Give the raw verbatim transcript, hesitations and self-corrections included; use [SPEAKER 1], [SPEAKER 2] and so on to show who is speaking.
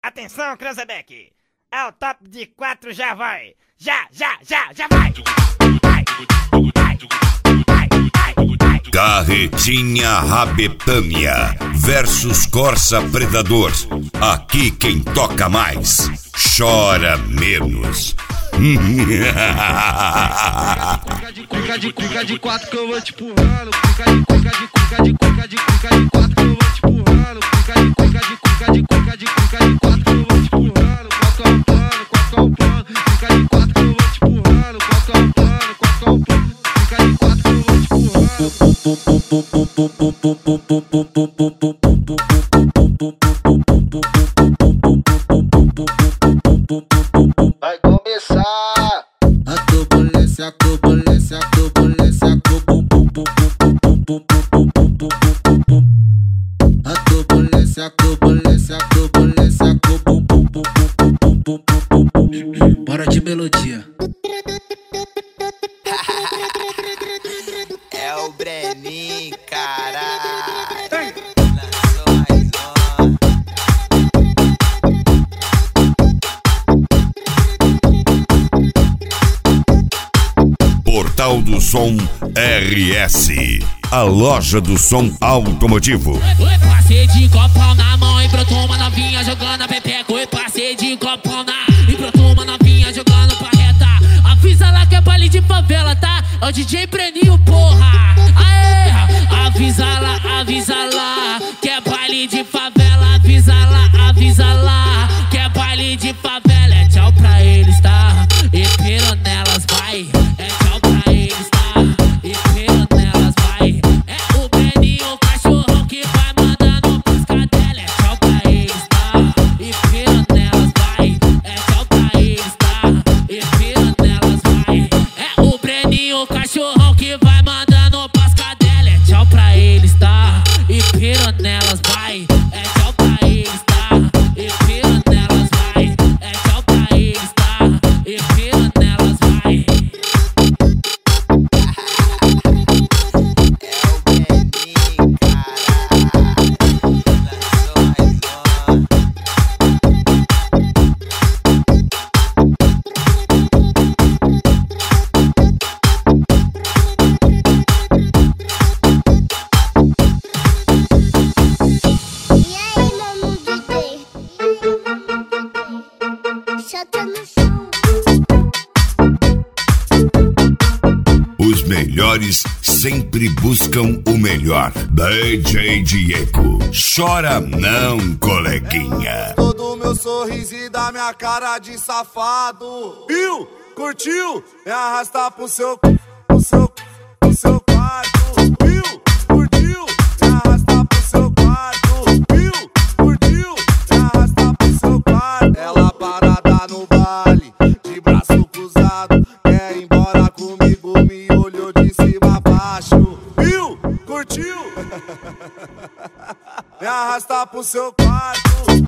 [SPEAKER 1] Atenção, Cranzebeck. É o top de quatro, já vai. Já, já, já, já vai. Vai, vai, vai, vai, vai.
[SPEAKER 2] Carretinha Rabetânia versus Corsa Predador. Aqui quem toca mais, chora menos.
[SPEAKER 3] Cuica de cuica de quatro que eu vou te empurrando. Cuica de cuica de cuica de cuica de cuica de quatro que eu vou te empurrando. Cuica de cuica de cuica de cuica de cuica de quatro que eu vou te empurrando. Qual que é o plano? Qual que é o plano? Cuica de quatro que eu vou te empurrando. Qual que é o plano? Qual que é o plano? Cuica de quatro que eu vou te empurrando.
[SPEAKER 4] Vai começar a turbulência, a turbulência, a turbulência, a turbulência, a turbulência, a turbulência. Bora de melodia.
[SPEAKER 5] É o Breninho, caralho.
[SPEAKER 2] Portal do Som R S, a loja do som automotivo.
[SPEAKER 6] Oi, passei de copão na mão e brotou uma novinha jogando a pepeca. Oi, passei de copão na e brotou uma novinha jogando pra reta. Avisa lá que é baile de favela, tá? É o D J Breninho, porra. Aê, avisa lá, avisa lá que é baile de favela. Avisa lá, avisa lá que é baile de favela. É tchau pra eles, tá? E piro nelas, vai. É tchau pra eles, tá? E piro nelas, vai. É o Breninho, o cachorrão que vai mandando pras cadelas. É tchau pra eles, tá? E piro nelas, vai. É tchau pra eles, tá? E piro nelas, vai. É o Breninho, o cachorrão que vai mandando pras cadelas. É tchau pra eles, tá? E piro nelas, vai. É tchau pra eles, tá? E piro nelas, vai. É tchau pra eles, tá? E piro nelas, vai.
[SPEAKER 2] Os melhores sempre buscam o melhor. D J Diego, chora não, coleguinha.
[SPEAKER 7] Todo meu sorriso e da minha cara de safado. Viu? Curtiu? Me arrasta pro seu, pro seu, pro seu quarto. Viu? Curtiu? Me arrasta pro seu quarto. Viu? Curtiu? Me arrasta pro seu quarto. Ela parada no baile, de braço cruzado. Quer ir embora comigo, me olhou de cima a baixo. Viu? Curtiu? Me arrasta pro seu quarto.